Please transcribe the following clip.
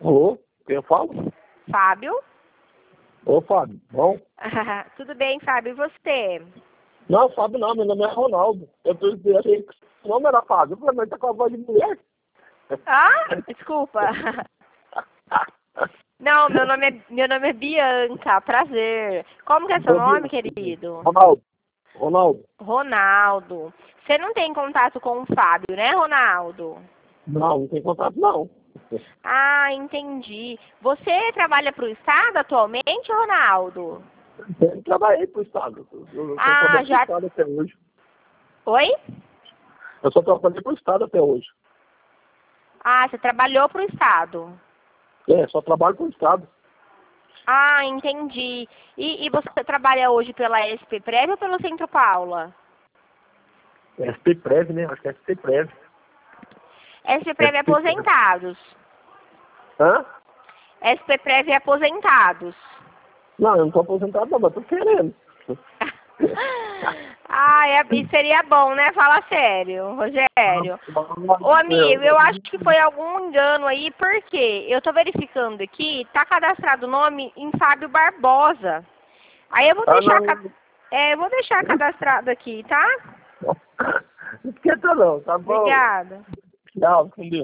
Alô, quem eu falo? Fábio? Ô, Fábio, bom? Tudo bem, Fábio, e você? Não, Fábio não, meu nome é Ronaldo. Eu achei que o nome era Fábio, eu falei, mas tá com a voz de mulher. Ah, desculpa. Não, meu nome é Bianca, prazer. Como que é seu nome, querido? Ronaldo. Ronaldo. Você não tem contato com o Fábio, né, Ronaldo? Não tem contato não. Ah, entendi. Você trabalha para o Estado atualmente, Ronaldo? Eu trabalhei pro Estado. Eu só Ah, trabalhei pro já... Estado até hoje. Oi? Eu só trabalhei pro Estado até hoje. Ah, você trabalhou para o Estado. É, só trabalho pro Estado. Ah, entendi. E você trabalha hoje pela SP Prev ou pelo Centro Paula? SP Prev, né? Acho que é SP Prev. SP Prev é SP Prev. aposentados. Hã? SP Prev é aposentados. Não, eu não tô aposentado não, mas tô querendo. Ah, e seria bom, né? Fala sério, Rogério. Ô, amigo, eu acho que foi algum engano aí, porque eu tô verificando aqui, tá cadastrado o nome em Fábio Barbosa. Aí eu vou deixar, Não. eu vou deixar cadastrado aqui, tá? Não esquenta não, tá bom? Obrigada. Tchau, com Deus.